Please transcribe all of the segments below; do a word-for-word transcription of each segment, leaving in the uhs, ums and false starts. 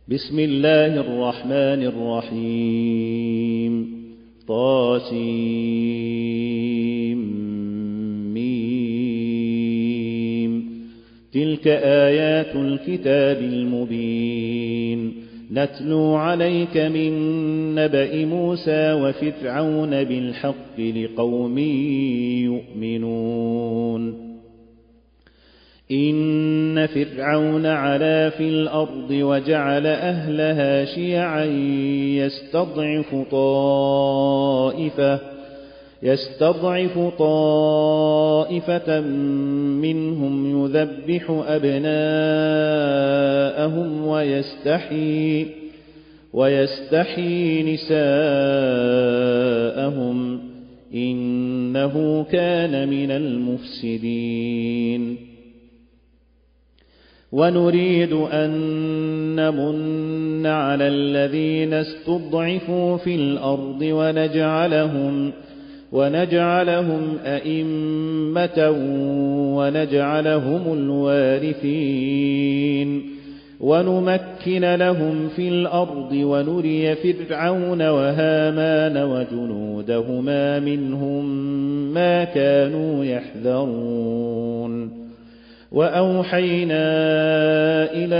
بسم الله الرحمن الرحيم. طاسيم. تلك آيات الكتاب المبين نتلو عليك من نبأ موسى وفرعون بالحق لقوم يؤمنون. إن فرعون علا في الأرض وجعل أهلها شيعا يستضعف طائفة يستضعف طائفة منهم يذبح أبناءهم ويستحيي ويستحيي نساءهم إنه كان من المفسدين. ونريد أن نمن على الذين استضعفوا في الأرض ونجعلهم ونجعلهم أئمة ونجعلهم الوارثين ونمكن لهم في الأرض ونري فرعون وهامان وجنودهما منهم ما كانوا يحذرون. وأوحينا إلى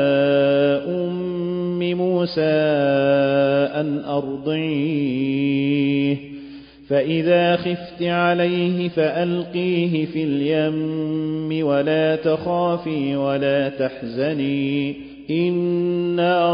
أم موسى أن أرضعيه فإذا خفت عليه فألقيه في اليم ولا تخافي ولا تحزني إنا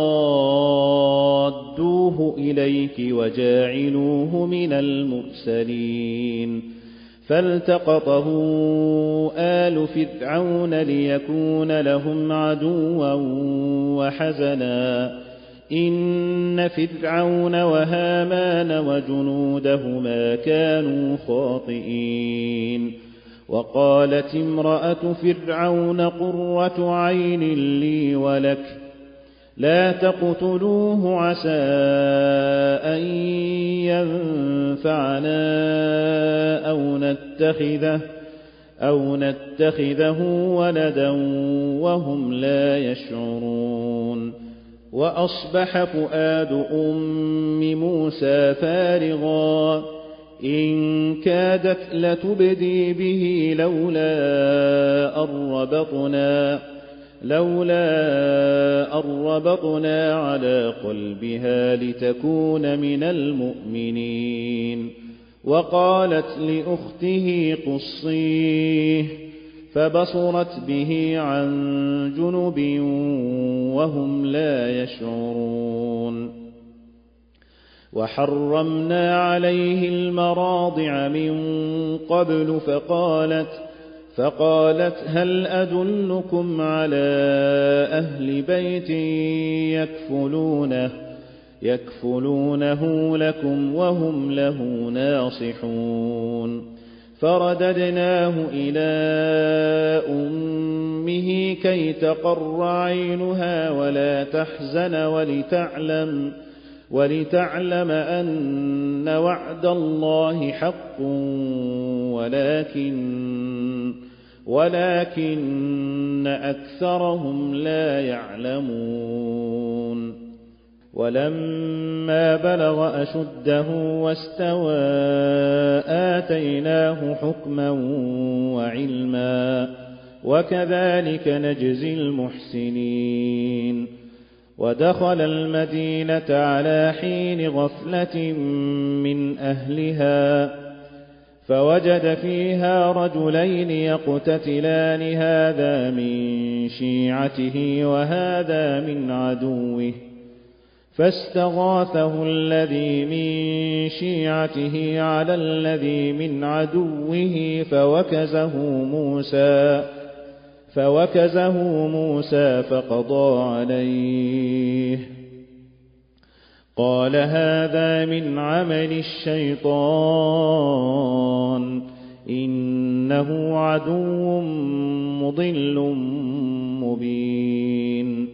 رادوه إليك وجاعلوه من المرسلين. فالتقطه آل فرعون ليكون لهم عدوا وحزنا إن فرعون وهامان وجنودهما كانوا خاطئين. وقالت امرأة فرعون قرة عين لي ولك لا تقتلوه عسى أن ينفعنا أو نتخذه أو نتخذه ولدا وهم لا يشعرون. وأصبح فؤاد أم موسى فارغا إن كادت لتبدي به لولا أن ربطنا لولا أن ربطنا على قلبها لتكون من المؤمنين. وقالت لأخته قصيه فبصرت به عن جنب وهم لا يشعرون. وحرمنا عليه المراضع من قبل فقالت فقالت هل أدلكم على أهل بيت يكفلونه يكفلونه لكم وهم له ناصحون. فرددناه إلى أمه كي تقر عينها ولا تحزن ولتعلم ولتعلم أن وعد الله حق ولكن ولكن أكثرهم لا يعلمون. ولما بلغ أشده واستوى آتيناه حكما وعلما وكذلك نجزي المحسنين. ودخل المدينة على حين غفلة من أهلها فوجد فيها رجلين يقتتلان هذا من شيعته وهذا من عدوه فاستغاثه الذي من شيعته على الذي من عدوه فوكزه موسى فوكزه موسى فقضى عليه. قال هذا من عمل الشيطان إنه عدو مضل مبين.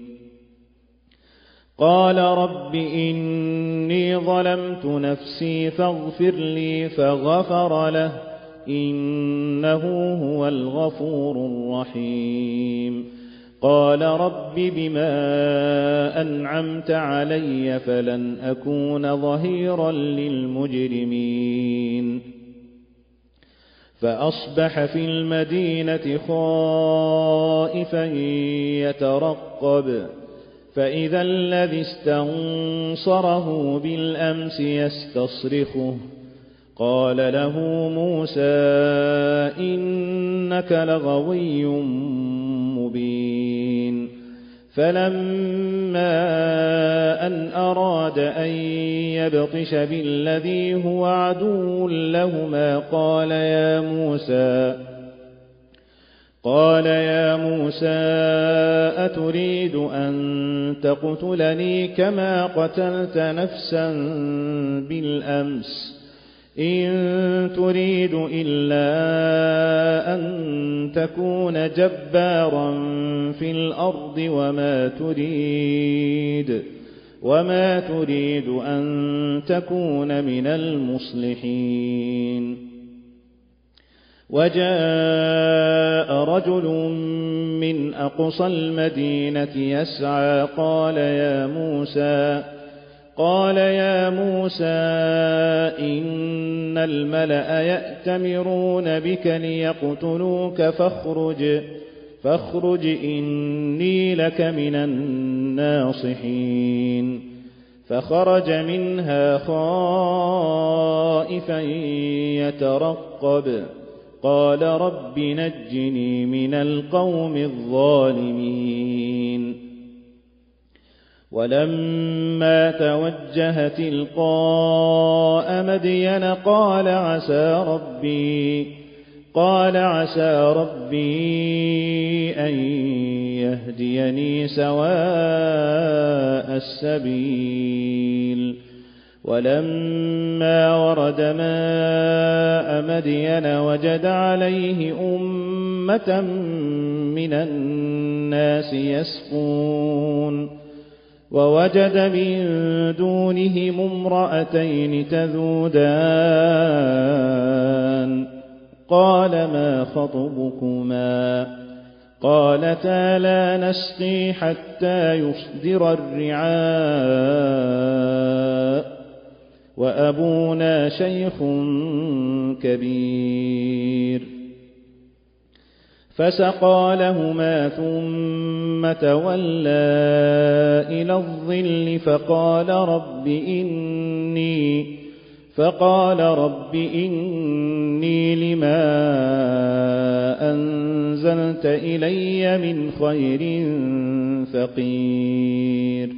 قال رب إني ظلمت نفسي فاغفر لي فغفر له إنه هو الغفور الرحيم. قال رب بما أنعمت علي فلن أكون ظهيرا للمجرمين فأصبح في المدينة خائفا يترقب فإذا الذي استنصره بالأمس يستصرخه قال له موسى إنك لغوي مبين فلما أن أراد أن يبطش بالذي هو عدو لهما قال يا موسى قال يا موسى أتريد أن تقتلني كما قتلت نفسا بالأمس إن تريد إلا أن تكون جبارا في الأرض وما تريد وما تريد أن تكون من المصلحين وجاء رجل من أقصى المدينة يسعى قال يا موسى قال يا موسى إن الملأ يأتمرون بك ليقتلوك فاخرج فاخرج إني لك من الناصحين فخرج منها خائفا يترقب قال رب نجني من القوم الظالمين ولما توجه تلقاء مدين قال عسى ربي قال عسى ربي أن يهديني سواء السبيل ولما ورد ماء مدين وجد عليه أمة من الناس يسقون ووجد من دونهم امرأتين تذودان قال ما خطبكما قالتا لا نسقي حتى يصدر الرعاء وأبونا شيخ كبير فسقى لهما ثم تولى إلى الظل فقال رب إني فقال رب إني لما أنزلت إلي من خير فقير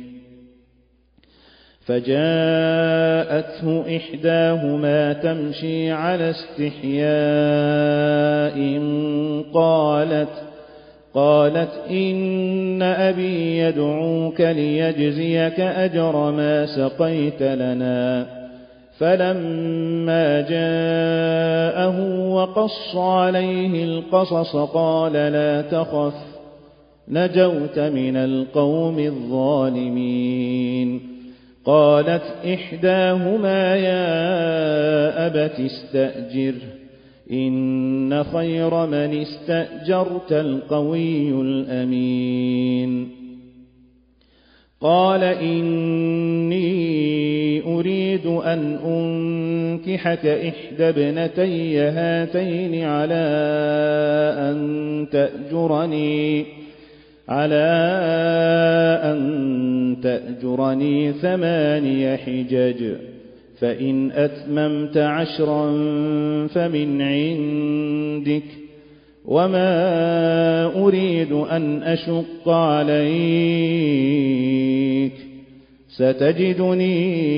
فجاءته إحداهما تمشي على استحياء قالت قالت إن أبي يدعوك ليجزيك أجر ما سقيت لنا فلما جاءه وقص عليه القصص قال لا تخف نجوت من القوم الظالمين قالت إحداهما يا أبت استأجره إن خير من استأجرت القوي الأمين قال إني أريد أن أنكحك إحدى ابنتي هاتين على أن تأجرني على أن تأجرني ثماني حجج فإن أتممت عشرا فمن عندك وما أريد أن أشق عليك ستجدني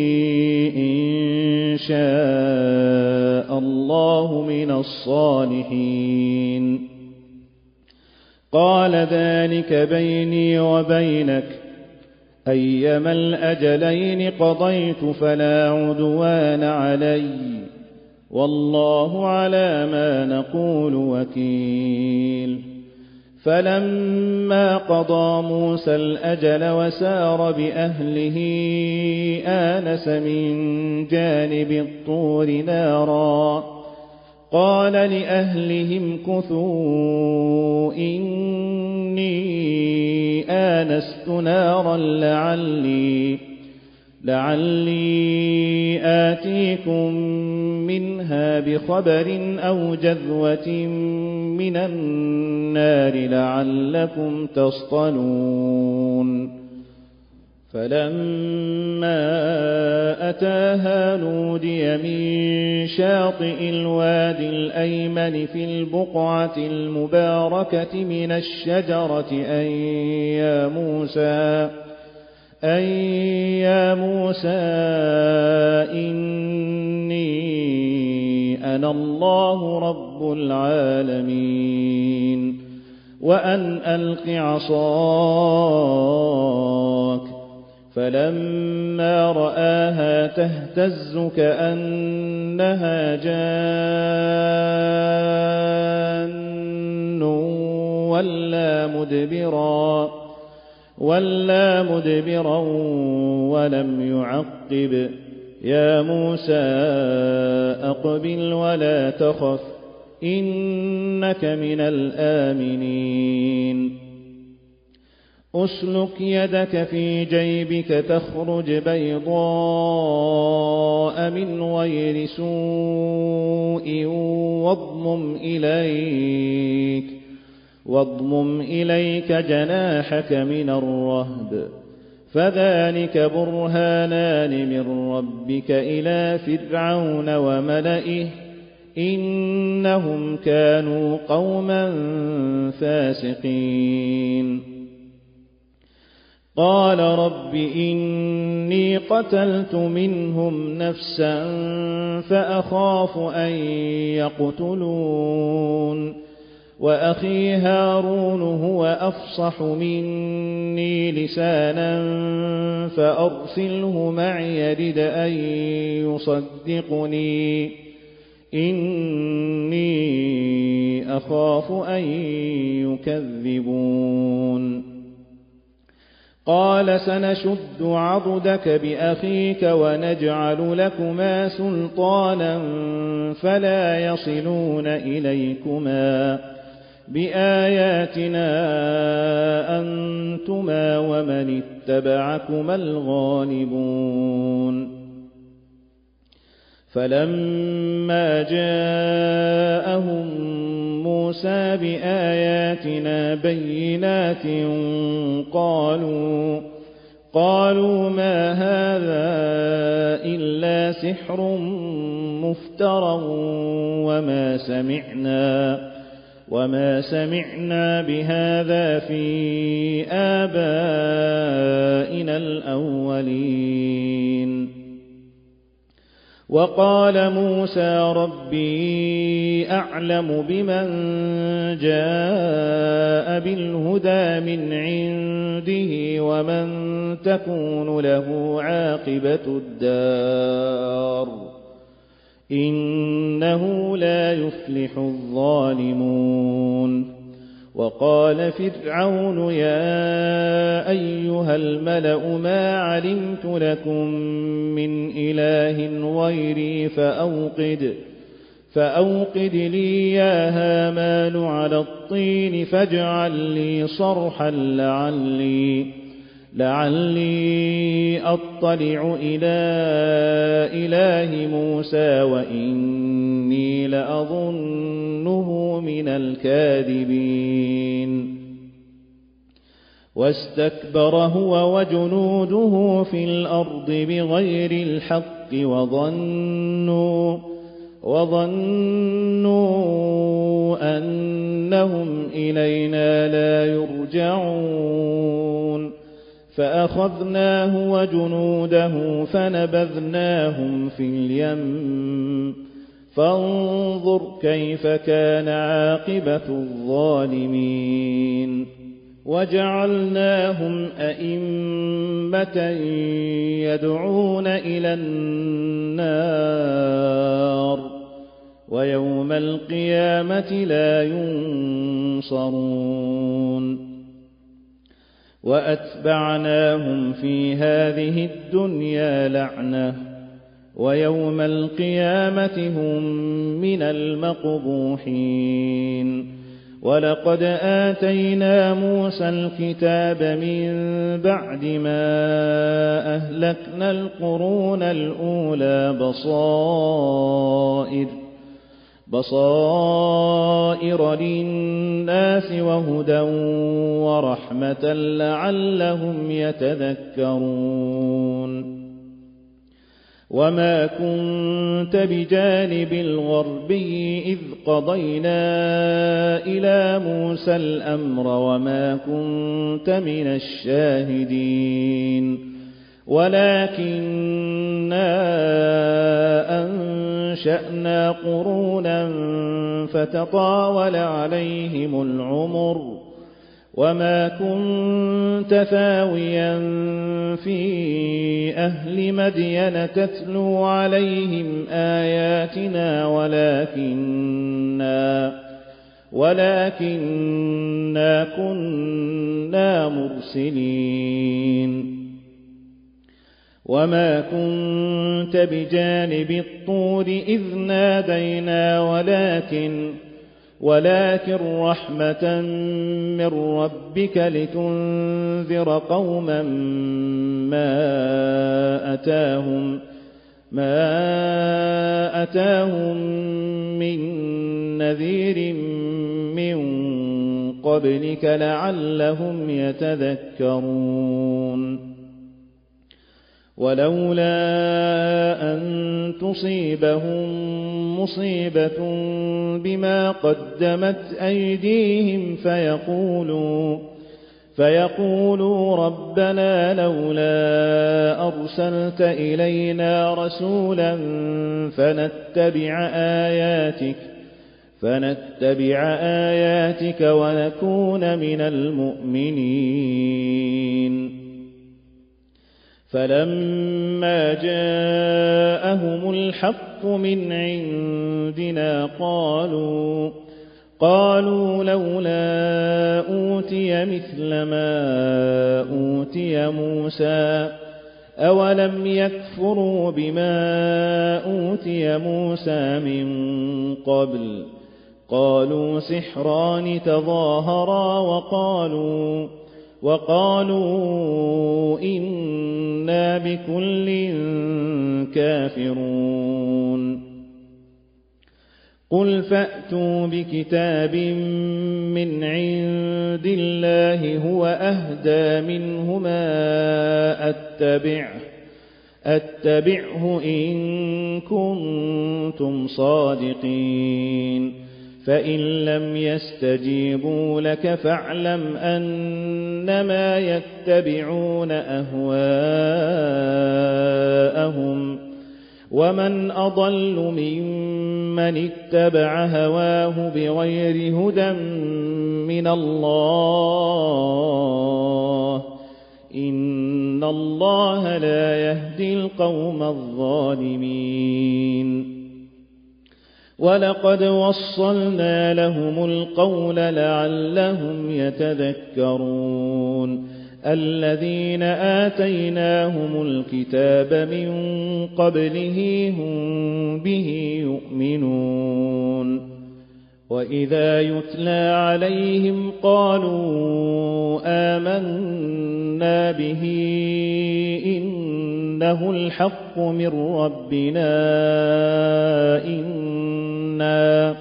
إن شاء الله من الصالحين قال ذلك بيني وبينك أيما الأجلين قضيت فلا عدوان علي والله على ما نقول وكيل فلما قضى موسى الأجل وسار بأهله آنس من جانب الطور نارا قال لأهلهم كثوا إني آنست نارا لعلي, لعلي آتيكم منها بخبر أو جذوة من النار لعلكم تصطلون. فلما أتاها نودي من شاطئ الوادي الأيمن في البقعة المباركة من الشجرة أن يا موسى أن يا موسى إني أنا الله رب العالمين وأن ألق عصاك. فلما رآها تهتز كأنها جان ولا مدبرا ولا مدبرا ولم يعقب. يا موسى أقبل ولا تخف إنك من الآمنين. أسلك يدك في جيبك تخرج بيضاء من غير سوء واضمم إليك واضمم إليك جناحك من الرهب فذلك برهانان من ربك إلى فرعون وملئه إنهم كانوا قوما فاسقين. قال رب إني قتلت منهم نفسا فأخاف أن يقتلون وأخي هارون هو أفصح مني لسانا فأرسله معي يرد أن يصدقني إني أخاف أن يكذبون. قال سنشد عضدك بأخيك ونجعل لكما سلطانا فلا يصلون إليكما بآياتنا أنتما ومن اتبعكما الغالبون. فلما جاءهم موسى بآياتنا بينات قالوا قالوا ما هذا إلا سحر مفترى وما سمعنا وما سمعنا بهذا في آبائنا الأولين. وقال موسى ربي أعلم بمن جاء بالهدى من عنده ومن تكون له عاقبة الدار إنه لا يفلح الظالمون. وقال فرعون يا أيها الملأ ما علمت لكم من إله غيري فأوقد فأوقد لي يا هامان على الطين فاجعل لي صرحا لعلي لعلي أطلع إلى إله موسى وإني لأظنه من الكاذبين. واستكبر هو وجنوده في الأرض بغير الحق وظنوا وظنوا أنهم إلينا لا يرجعون فأخذناه وجنوده فنبذناهم في اليم فانظر كيف كان عاقبة الظالمين. وجعلناهم أئمة يدعون إلى النار ويوم القيامة لا ينصرون. وأتبعناهم في هذه الدنيا لعنة ويوم القيامة هم من المقبوحين ولقد آتينا موسى الكتاب من بعد ما أهلكنا القرون الأولى بصائر بصائر للناس وهدى ورحمة لعلهم يتذكرون وما كنت بجانب الغربي إذ قضينا إلى موسى الأمر وما كنت من الشاهدين ولكننا أنشأنا قرونا فتطاول عليهم العمر وما كنت ثاويا في أهل مدين تتلو عليهم آياتنا ولكننا ولكننا كنا مرسلين وما كنت بجانب الطور إذ نادينا ولكن ولكن رحمة من ربك لتنذر قوما ما أتاهم ما أتاهم من نذير من قبلك لعلهم يتذكرون ولولا أن تصيبهم مصيبة بما قدمت أيديهم فيقولوا فيقولوا ربنا لولا أرسلت إلينا رسولا فنتبع آياتك فنتبع آياتك ونكون من المؤمنين فلما جاءهم الحق من عندنا قالوا قالوا لولا أوتي مثل ما أوتي موسى أولم يكفروا بما أوتي موسى من قبل قالوا سحران تظاهرا وقالوا وقالوا إنا بكل كافرون قل فأتوا بكتاب من عند الله هو أهدى منهما أتبعه أتبعه إن كنتم صادقين فإن لم يستجيبوا لك فاعلم أنما يتبعون أهواءهم ومن أضل ممن اتبع هواه بغير هدى من الله إن الله لا يهدي القوم الظالمين ولقد وصلنا لهم القول لعلهم يتذكرون الذين آتيناهم الكتاب من قبله هم به يؤمنون وإذا يتلى عليهم قالوا آمنا به إنه الحق من ربنا إنا,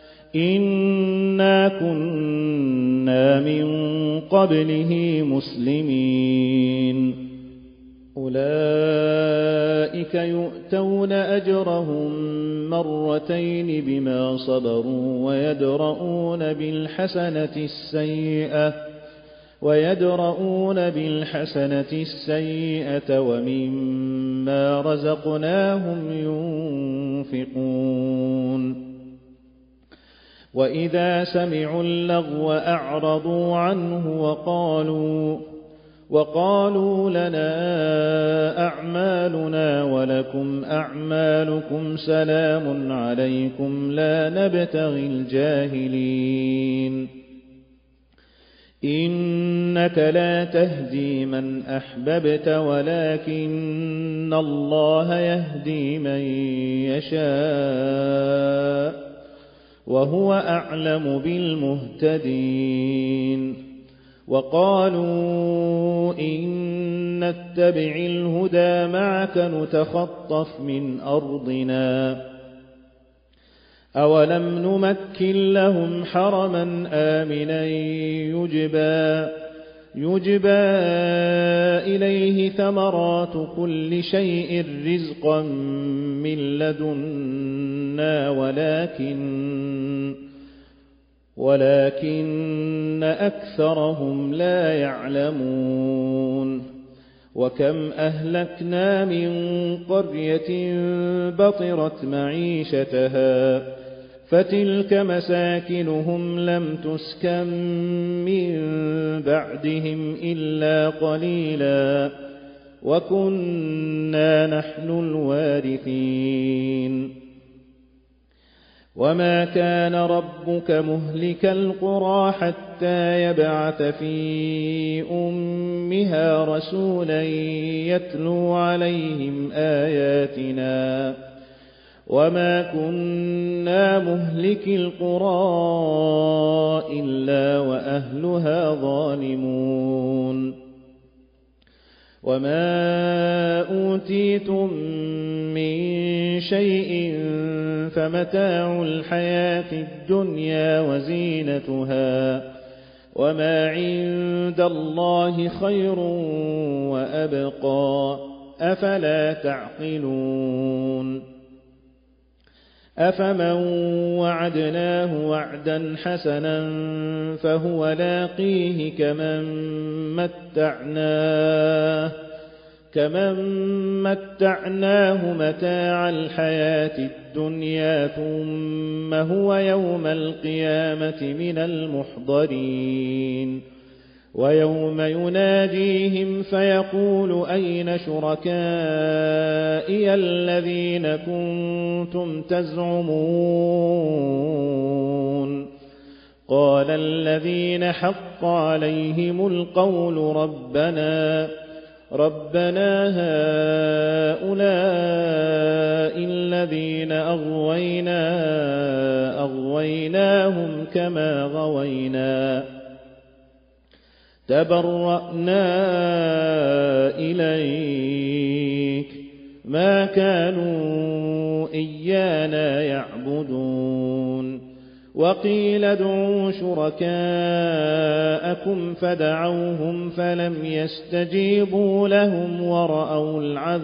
إنا كنا من قبله مسلمين أولئك يؤتون أجرهم مرتين بما صبروا ويدرؤون بالحسنة السيئة ويدرؤون بالحسنة السيئة ومما رزقناهم ينفقون وإذا سمعوا اللغو أعرضوا عنه وقالوا وقالوا لنا أعمالنا ولكم أعمالكم سلام عليكم لا نبتغي الجاهلين إنك لا تهدي من أحببت ولكن الله يهدي من يشاء وهو أعلم بالمهتدين وقالوا إن نتبع الهدى معك نتخطف من أرضنا أولم نمكن لهم حرما آمنا يجبى, يجبى إليه ثمرات كل شيء رزقا من لدنا ولكن, ولكن أكثرهم لا يعلمون وكم أهلكنا من قرية بطرت معيشتها فتلك مساكنهم لم تسكن من بعدهم إلا قليلا وكنا نحن الوارثين وما كان ربك مهلك القرى حتى يبعث في أمها رسولا يتلو عليهم آياتنا وما كنا مهلك القرى إلا وأهلها ظالمون وما أوتيتم من شيء فمتاع الحياة الدنيا وزينتها وما عند الله خير وأبقى أفلا تعقلون أفمن وعدناه وعدا حسنا فهو لاقيه كمن متعناه كمن متعناه متاع الحياة الدنيا ثم هو يوم القيامة من المحضرين ويوم يناديهم فيقول أين شركائي الذين كنتم تزعمون قال الذين حق عليهم القول ربنا ربنا هؤلاء الذين أغوينا أغويناهم كما غوينا تبرأنا إليك ما كانوا إيانا يعبدون وقيل ادعوا شركاءكم فدعوهم فلم يستجيبوا لهم ورأوا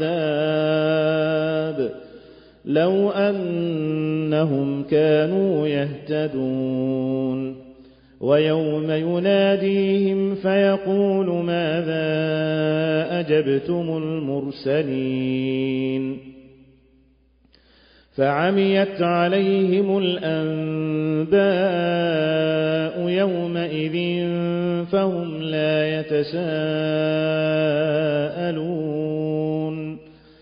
العذاب لو أنهم كانوا يهتدون ويوم يناديهم فيقول ماذا أجبتم المرسلين فعميت عليهم الأنباء يومئذ فهم لا يتساءلون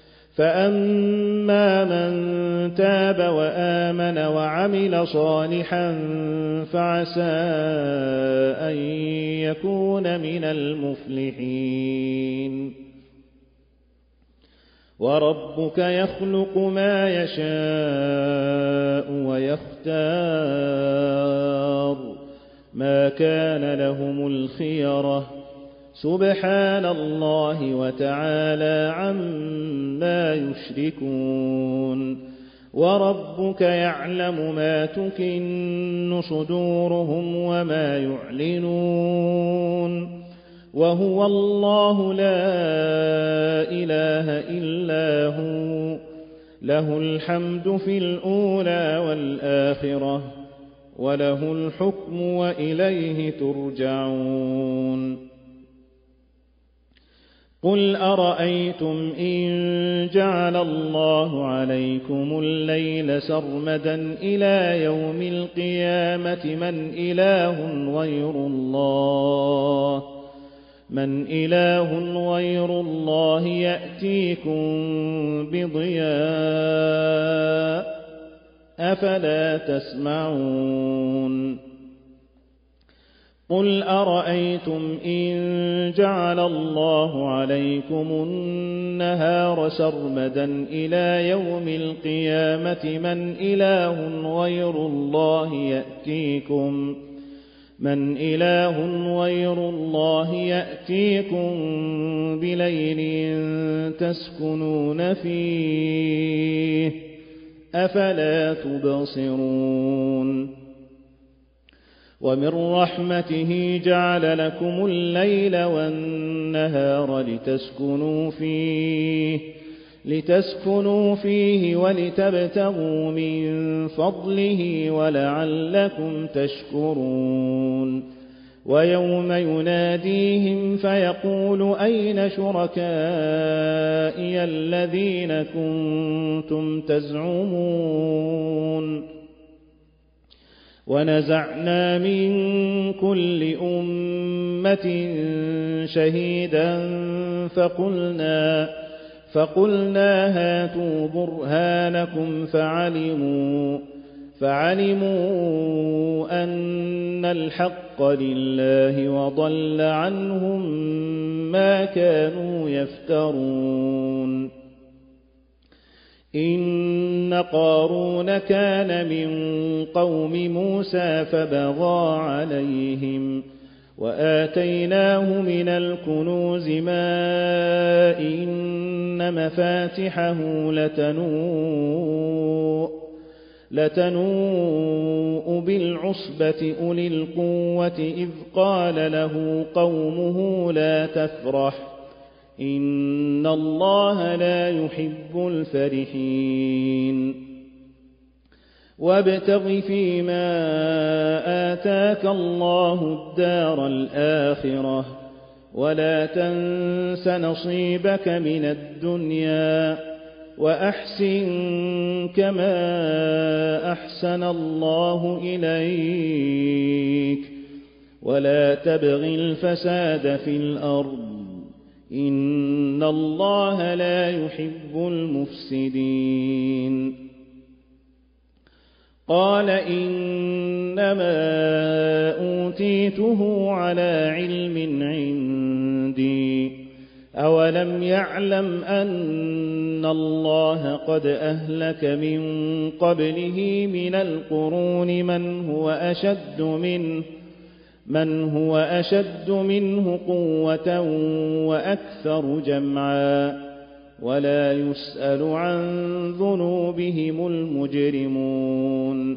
فأما من تاب وآمن وعمل صالحا فعسى أن يكون من المفلحين وربك يخلق ما يشاء ويختار ما كان لهم الخيرة سبحان الله وتعالى عما يشركون وربك يعلم ما تكن صدورهم وما يعلنون وهو الله لا إله إلا هو له الحمد في الأولى والآخرة وله الحكم وإليه ترجعون قل أرأيتم إن جعل الله عليكم الليل سرمدا إلى يوم القيامة من إله غير الله من إله غير الله يأتيكم بضياء أفلا تسمعون قل أرأيتم إن جعل الله عليكم النهار سرمدا إلى يوم القيامة من إله غير الله يأتيكم من إله غير الله يأتيكم بليل تسكنون فيه أفلا تبصرون ومن رحمته جعل لكم الليل والنهار لتسكنوا فيه لتسكنوا فيه ولتبتغوا من فضله ولعلكم تشكرون ويوم يناديهم فيقول أين شركائي الذين كنتم تزعمون ونزعنا من كل أمة شهيدا فقلنا فقلنا هاتوا برهانكم فعلموا فعلموا أن الحق لله وضل عنهم ما كانوا يفترون إن قارون كان من قوم موسى فبغى عليهم وآتيناه من الكنوز ما إن مفاتحه لتنوء لتنوء بالعصبة أولي القوة إذ قال له قومه لا تفرح إن الله لا يحب الفرحين وابتغ فيما آتاك الله الدار الآخرة ولا تنس نصيبك من الدنيا وأحسن كما أحسن الله إليك ولا تبغ الفساد في الأرض إن الله لا يحب المفسدين قال إنما أوتيته على علم عندي أولم يعلم أن الله قد أهلك من قبله من القرون من هو أشد منه من هو أشد منه قوة وأكثر جمعا ولا يسأل عن ذنوبهم المجرمون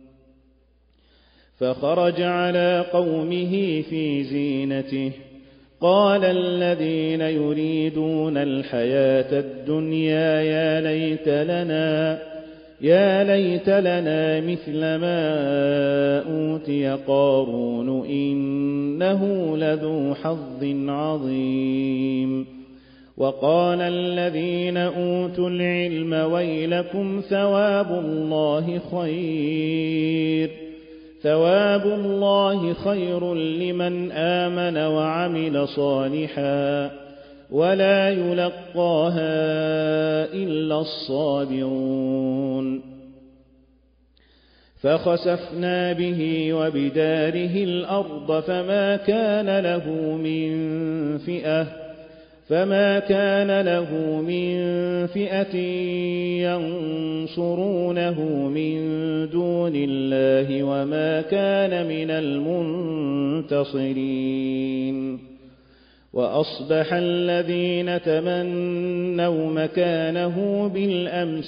فخرج على قومه في زينته قال الذين يريدون الحياة الدنيا يا ليت لنا يا ليت لنا مثل ما أوتي قارون إنه لذو حظ عظيم وقال الذين أوتوا العلم ويلكم ثواب الله خير ثواب الله خير لمن آمن وعمل صالحا ولا يلقاها إلا الصابرون فخسفنا به وبداره الأرض فما كان له من فئة فما كان له من فئة ينصرونه من دون الله وما كان من المنتصرين وأصبح الذين تمنوا مكانه بالأمس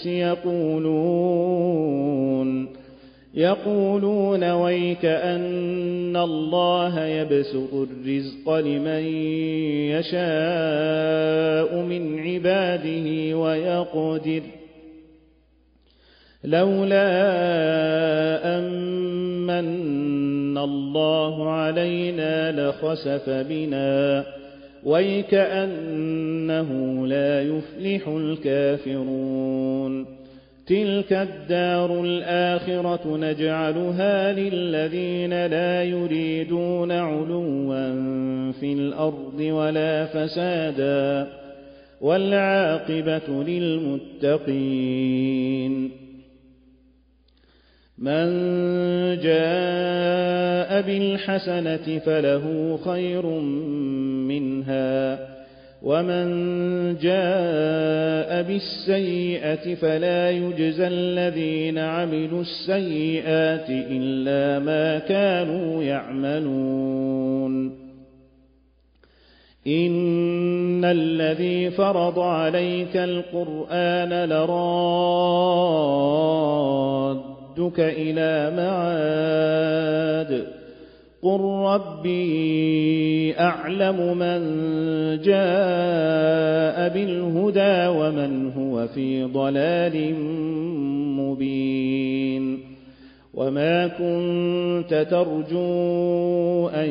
يقولون يقولون ويك أن الله يبسط الرزق لمن يشاء من عباده ويقدر لولا أمن الله علينا لخسف بنا ويكأنه لا يفلح الكافرون تلك الدار الآخرة نجعلها للذين لا يريدون علوا في الأرض ولا فسادا والعاقبة للمتقين من جاء بالحسنة فله خير منها ومن جاء بالسيئة فلا يجزى الذين عملوا السيئات إلا ما كانوا يعملون إن الذي فرض عليك القرآن لرادك إلى معاد قل ربي أعلم من جاء بالهدى ومن هو في ضلال مبين وما كنت ترجو أن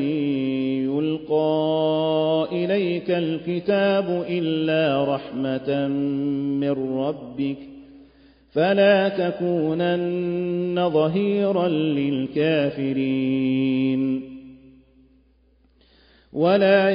يلقى إليك الكتاب إلا رحمة من ربك فلا تكونن ظهيرا للكافرين ولا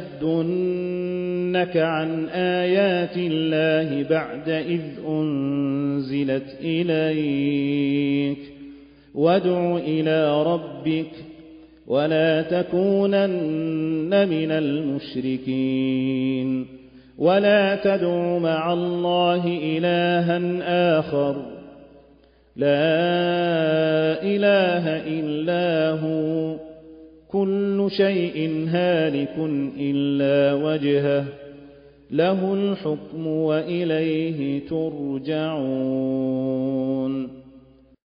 يصدنك عن آيات الله بعد إذ أنزلت إليك وادع إلى ربك ولا تكونن من المشركين ولا تدع مع الله إلها آخر لا إله إلا هو كل شيء هالك إلا وجهه له الحكم وإليه ترجعون.